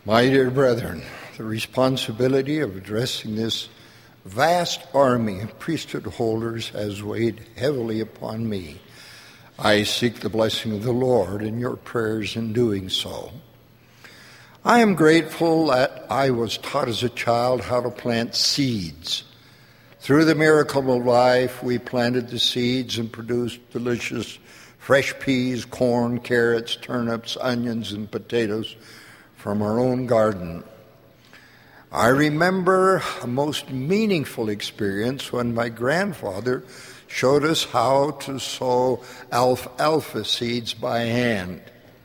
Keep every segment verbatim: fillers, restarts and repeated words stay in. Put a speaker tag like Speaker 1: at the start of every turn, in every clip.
Speaker 1: My dear brethren, the responsibility of addressing this vast army of priesthood holders has weighed heavily upon me. I seek the blessing of the Lord in your prayers in doing so. I am grateful that I was taught as a child how to plant seeds. Through the miracle of life, we planted the seeds and produced delicious fresh peas, corn, carrots, turnips, onions, and potatoes from our own garden. I remember a most meaningful experience when my grandfather showed us how to sow alfalfa seeds by hand.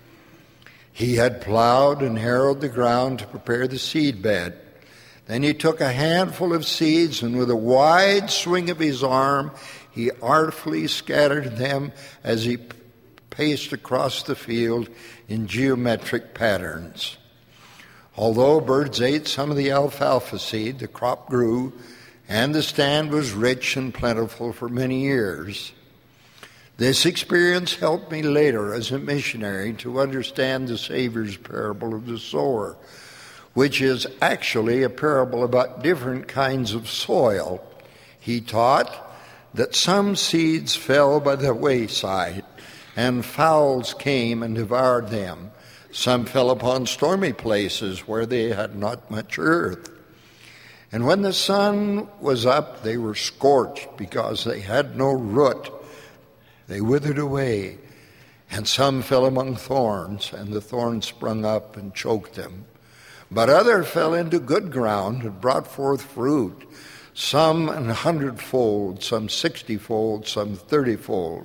Speaker 1: He had plowed and harrowed the ground to prepare the seed bed. Then he took a handful of seeds and with a wide swing of his arm, he artfully scattered them as he paced across the field in geometric patterns. Although birds ate some of the alfalfa seed, the crop grew, and the stand was rich and plentiful for many years. This experience helped me later as a missionary to understand the Savior's parable of the sower, which is actually a parable about different kinds of soil. He taught that some seeds fell by the wayside, and fowls came and devoured them. Some fell upon stormy places where they had not much earth. And when the sun was up, they were scorched because they had no root. They withered away. And some fell among thorns, and the thorns sprung up and choked them. But others fell into good ground and brought forth fruit, some an hundredfold, some sixtyfold, some thirtyfold.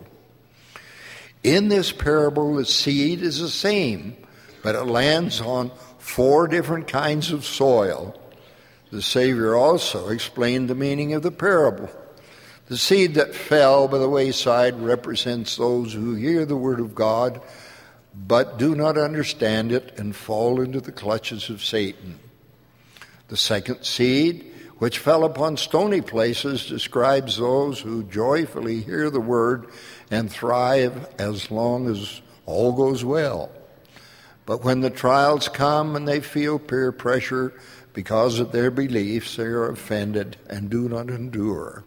Speaker 1: In this parable, the seed is the same, but it lands on four different kinds of soil. The Savior also explained the meaning of the parable. The seed that fell by the wayside represents those who hear the word of God, but do not understand it and fall into the clutches of Satan. The second seed, which fell upon stony places, describes those who joyfully hear the word and thrive as long as all goes well. But when the trials come and they feel peer pressure because of their beliefs, they are offended and do not endure.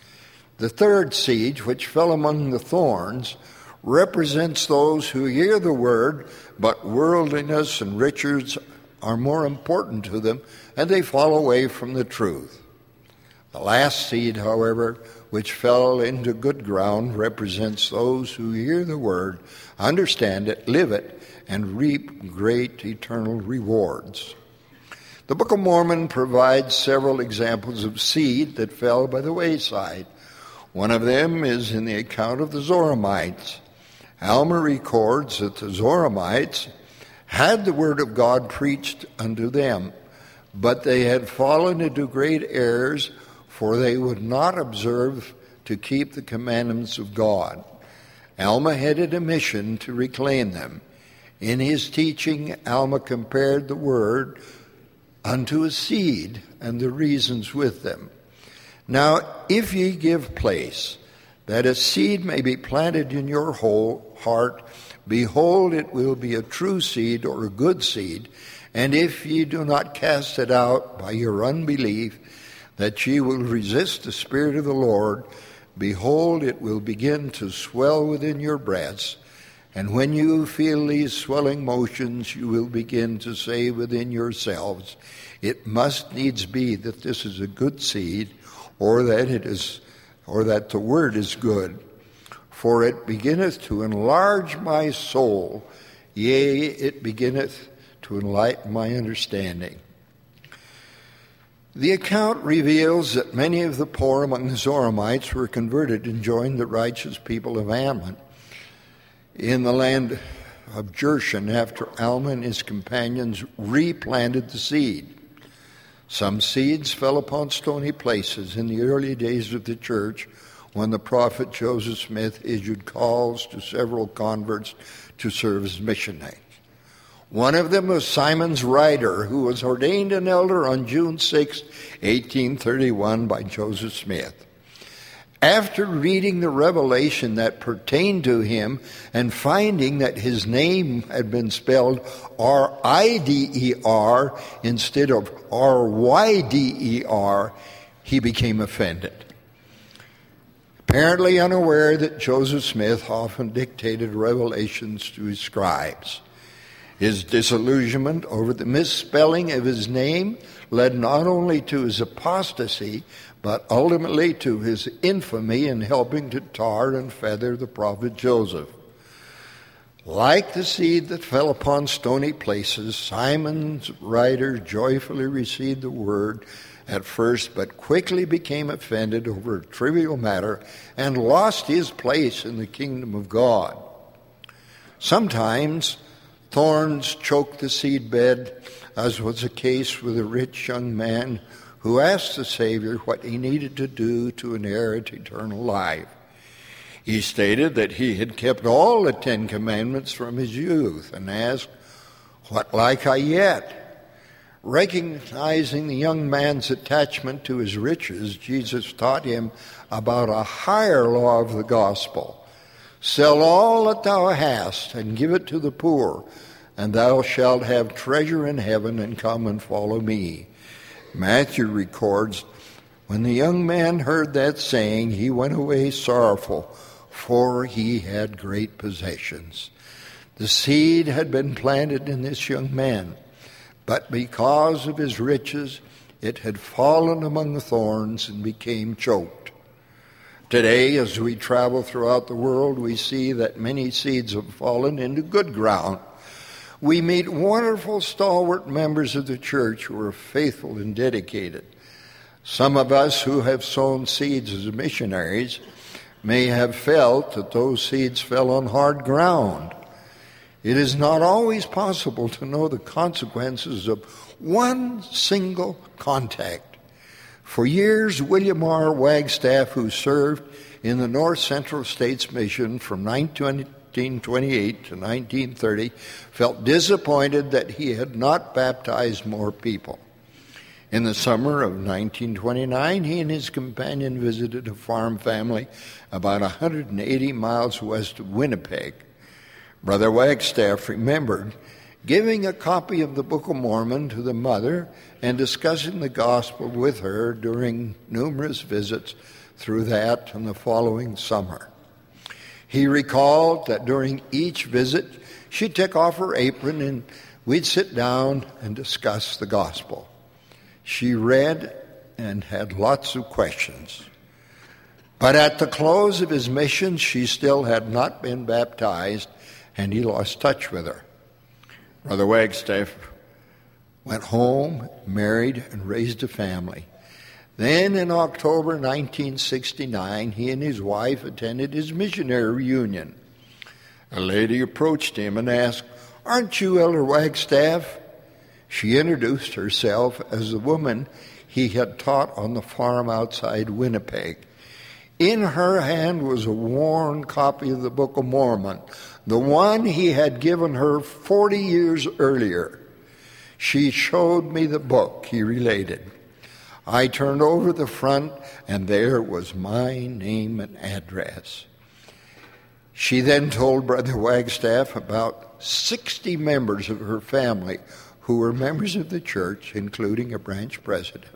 Speaker 1: The third seed, which fell among the thorns, represents those who hear the word, but worldliness and riches are more important to them, and they fall away from the truth. The last seed, however, which fell into good ground, represents those who hear the word, understand it, live it, and reap great eternal rewards. The Book of Mormon provides several examples of seed that fell by the wayside. One of them is in the account of the Zoramites. Alma records that the Zoramites had the word of God preached unto them, but they had fallen into great errors, for they would not observe to keep the commandments of God. Alma headed a mission to reclaim them. In his teaching, Alma compared the word unto a seed and the reasons with them. Now, if ye give place, that a seed may be planted in your whole heart, behold, it will be a true seed or a good seed. And if ye do not cast it out by your unbelief, that ye will resist the Spirit of the Lord, behold, it will begin to swell within your breasts. And when you feel these swelling motions, you will begin to say within yourselves, it must needs be that this is a good seed, or that it is, or that the word is good. For it beginneth to enlarge my soul, yea, it beginneth to enlighten my understanding. The account reveals that many of the poor among the Zoramites were converted and joined the righteous people of Ammon in the land of Jershon after Alma and his companions replanted the seed. Some seeds fell upon stony places in the early days of the church when the prophet Joseph Smith issued calls to several converts to serve as missionaries. One of them was Simon's Ryder, who was ordained an elder on June sixth, eighteen thirty-one by Joseph Smith. After reading the revelation that pertained to him and finding that his name had been spelled R I D E R instead of R Y D E R, he became offended. Apparently unaware that Joseph Smith often dictated revelations to his scribes. His disillusionment over the misspelling of his name led not only to his apostasy, but ultimately to his infamy in helping to tar and feather the prophet Joseph. Like the seed that fell upon stony places, Simon's writer joyfully received the word at first, but quickly became offended over a trivial matter and lost his place in the kingdom of God. Sometimes thorns choke the seedbed, as was the case with a rich young man who asked the Savior what he needed to do to inherit eternal life. He stated that he had kept all the Ten Commandments from his youth and asked, "What like I yet?" Recognizing the young man's attachment to his riches, Jesus taught him about a higher law of the gospel. "Sell all that thou hast and give it to the poor, and thou shalt have treasure in heaven, and come and follow me." Matthew records, when the young man heard that saying, he went away sorrowful, for he had great possessions. The seed had been planted in this young man, but because of his riches, it had fallen among the thorns and became choked. Today, as we travel throughout the world, we see that many seeds have fallen into good ground. We meet wonderful, stalwart members of the church who are faithful and dedicated. Some of us who have sown seeds as missionaries may have felt that those seeds fell on hard ground. It is not always possible to know the consequences of one single contact. For years, William R. Wagstaff, who served in the North Central States Mission from nineteen twenty-eight to nineteen thirty, felt disappointed that he had not baptized more people. In the summer of nineteen twenty-nine, he and his companion visited a farm family about one hundred eighty miles west of Winnipeg. Brother Wagstaff remembered giving a copy of the Book of Mormon to the mother and discussing the gospel with her during numerous visits through that and the following summer. He recalled that during each visit, she'd take off her apron and we'd sit down and discuss the gospel. She read and had lots of questions. But at the close of his mission, she still had not been baptized, and he lost touch with her. Brother Wagstaff went home, married, and raised a family. Then in October nineteen sixty-nine, he and his wife attended his missionary reunion. A lady approached him and asked, "Aren't you Elder Wagstaff?" She introduced herself as the woman he had taught on the farm outside Winnipeg. In her hand was a worn copy of the Book of Mormon, the one he had given her forty years earlier. "She showed me the book," he related. "I turned over the front, and there was my name and address." She then told Brother Wagstaff about sixty members of her family who were members of the church, including a branch president.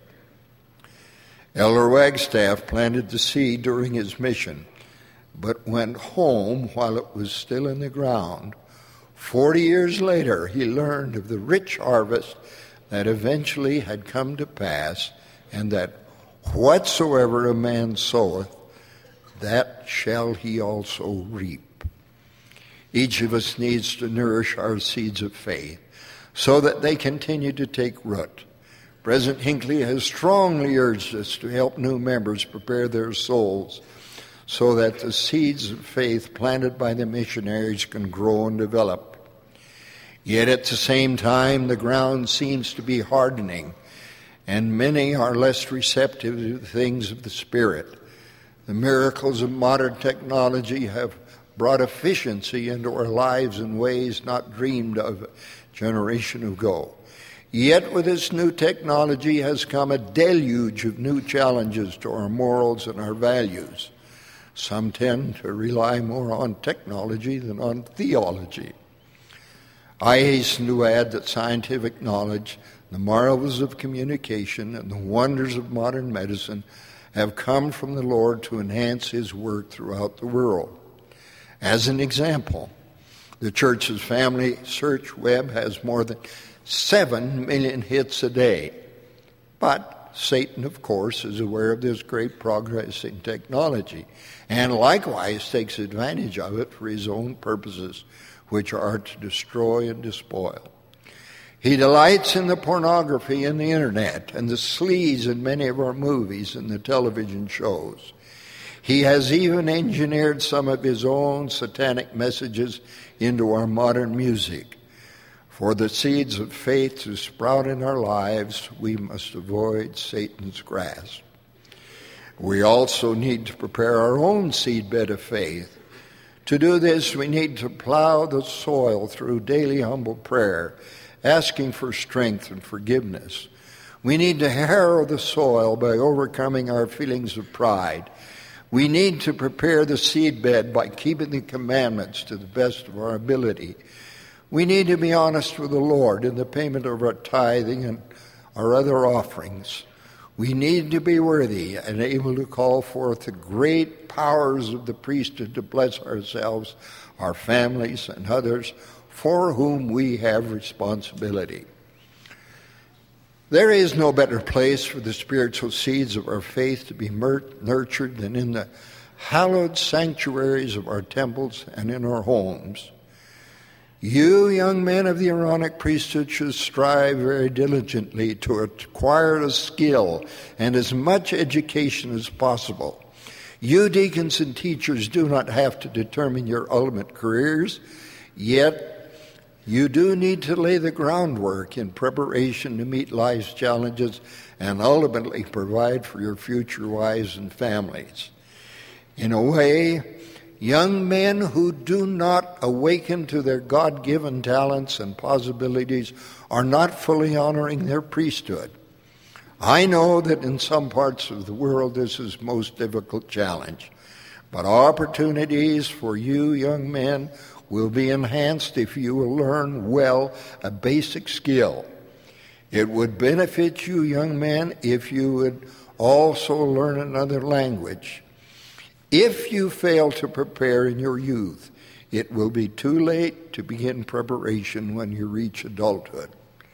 Speaker 1: Elder Wagstaff planted the seed during his mission, but went home while it was still in the ground. Forty years later, he learned of the rich harvest that eventually had come to pass, and that whatsoever a man soweth, that shall he also reap. Each of us needs to nourish our seeds of faith so that they continue to take root. President Hinckley has strongly urged us to help new members prepare their souls so that the seeds of faith planted by the missionaries can grow and develop. Yet at the same time, the ground seems to be hardening, and many are less receptive to the things of the Spirit. The miracles of modern technology have brought efficiency into our lives in ways not dreamed of a generation ago. Yet with this new technology has come a deluge of new challenges to our morals and our values. Some tend to rely more on technology than on theology. I hasten to add that scientific knowledge, the marvels of communication, and the wonders of modern medicine have come from the Lord to enhance His work throughout the world. As an example, the church's family search web has more than seven million hits a day. But Satan, of course, is aware of this great progress in technology and likewise takes advantage of it for his own purposes, which are to destroy and despoil. He delights in the pornography in the internet and the sleaze in many of our movies and the television shows. He has even engineered some of his own satanic messages into our modern music. For the seeds of faith to sprout in our lives, we must avoid Satan's grasp. We also need to prepare our own seedbed of faith. To do this, we need to plow the soil through daily humble prayer, asking for strength and forgiveness. We need to harrow the soil by overcoming our feelings of pride. We need to prepare the seedbed by keeping the commandments to the best of our ability. We need to be honest with the Lord in the payment of our tithing and our other offerings. We need to be worthy and able to call forth the great powers of the priesthood to bless ourselves, our families, and others for whom we have responsibility. There is no better place for the spiritual seeds of our faith to be nurtured than in the hallowed sanctuaries of our temples and in our homes. You, young men of the Aaronic priesthood, should strive very diligently to acquire a skill and as much education as possible. You, deacons and teachers, do not have to determine your ultimate careers, yet you do need to lay the groundwork in preparation to meet life's challenges and ultimately provide for your future wives and families. In a way, young men who do not awaken to their God-given talents and possibilities are not fully honoring their priesthood. I know that in some parts of the world this is the most difficult challenge, but opportunities for you young men will be enhanced if you will learn well a basic skill. It would benefit you young men if you would also learn another language. If you fail to prepare in your youth, it will be too late to begin preparation when you reach adulthood.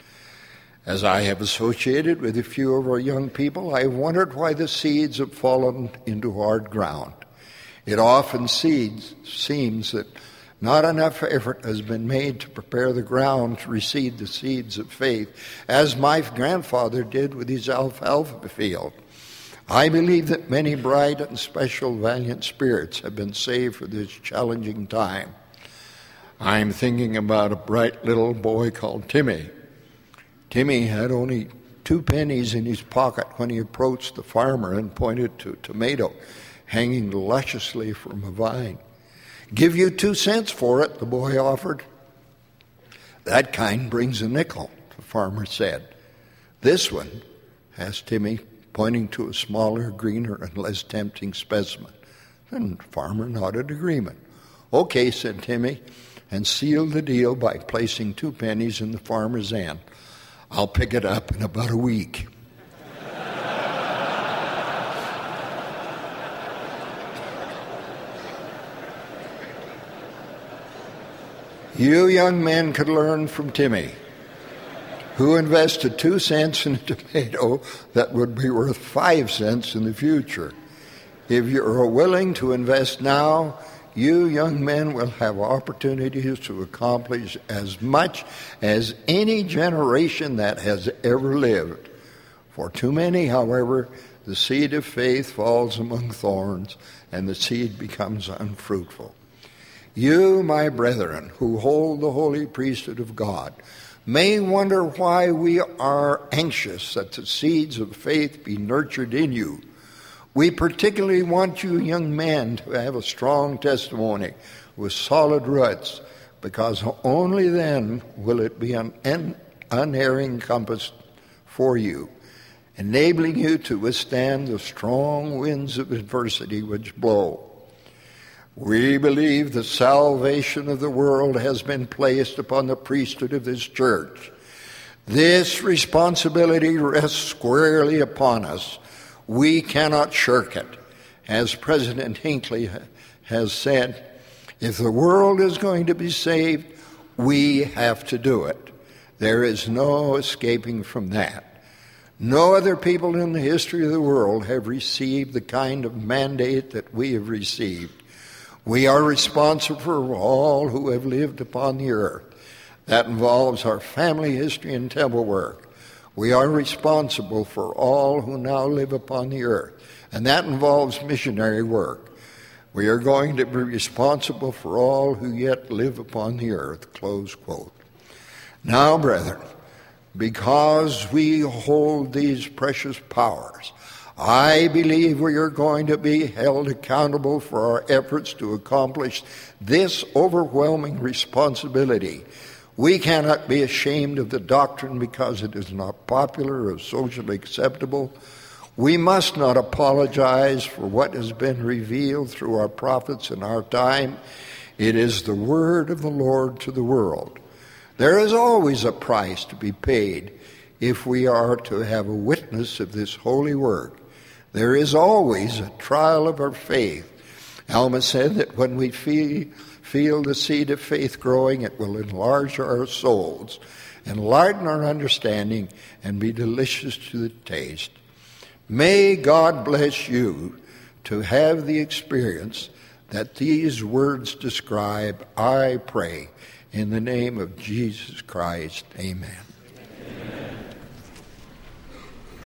Speaker 1: As I have associated with a few of our young people, I have wondered why the seeds have fallen into hard ground. It often seeds, seems that not enough effort has been made to prepare the ground to receive the seeds of faith, as my grandfather did with his alfalfa field. I believe that many bright and special valiant spirits have been saved for this challenging time. I'm thinking about a bright little boy called Timmy. Timmy had only two pennies in his pocket when he approached the farmer and pointed to a tomato hanging lusciously from a vine. "Give you two cents for it," the boy offered. "That kind brings a nickel," the farmer said. "This one," asked Timmy, pointing to a smaller, greener, and less tempting specimen. And the farmer nodded agreement. "Okay," said Timmy, and sealed the deal by placing two pennies in the farmer's hand. "I'll pick it up in about a week." You young men could learn from Timmy, who invested two cents in a tomato that would be worth five cents in the future. If you are willing to invest now, you young men will have opportunities to accomplish as much as any generation that has ever lived. For too many, however, the seed of faith falls among thorns, and the seed becomes unfruitful. You, my brethren, who hold the holy priesthood of God, may wonder why we are anxious that the seeds of faith be nurtured in you. We particularly want you young men to have a strong testimony with solid roots, because only then will it be an unerring compass for you, enabling you to withstand the strong winds of adversity which blow. We believe the salvation of the world has been placed upon the priesthood of this church. This responsibility rests squarely upon us. We cannot shirk it. As President Hinckley has said, if the world is going to be saved, we have to do it. There is no escaping from that. No other people in the history of the world have received the kind of mandate that we have received. We are responsible for all who have lived upon the earth. That involves our family history and temple work. We are responsible for all who now live upon the earth, and that involves missionary work. We are going to be responsible for all who yet live upon the earth, close quote. Now, brethren, because we hold these precious powers, I believe we are going to be held accountable for our efforts to accomplish this overwhelming responsibility. We cannot be ashamed of the doctrine because it is not popular or socially acceptable. We must not apologize for what has been revealed through our prophets in our time. It is the word of the Lord to the world. There is always a price to be paid if we are to have a witness of this holy work. There is always a trial of our faith. Alma said that when we feel, feel the seed of faith growing, it will enlarge our souls, enlighten our understanding, and be delicious to the taste. May God bless you to have the experience that these words describe, I pray, in the name of Jesus Christ. Amen.
Speaker 2: Amen.